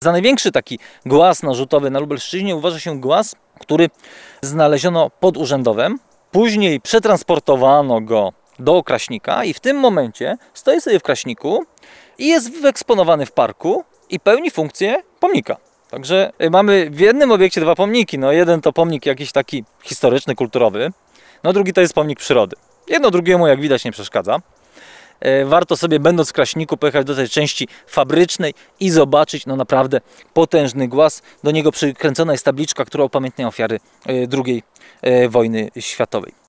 Za największy taki głaz narzutowy na Lubelszczyźnie uważa się głaz, który znaleziono pod Urzędowem. Później przetransportowano go do Kraśnika i w tym momencie stoi sobie w Kraśniku i jest wyeksponowany w parku i pełni funkcję pomnika. Także mamy w jednym obiekcie dwa pomniki. No jeden to pomnik jakiś taki historyczny, kulturowy, no drugi to jest pomnik przyrody. Jedno drugiemu, jak widać, nie przeszkadza. Warto sobie, będąc w Kraśniku, pojechać do tej części fabrycznej i zobaczyć no naprawdę potężny głaz. Do niego przykręcona jest tabliczka, która upamiętnia ofiary II wojny światowej.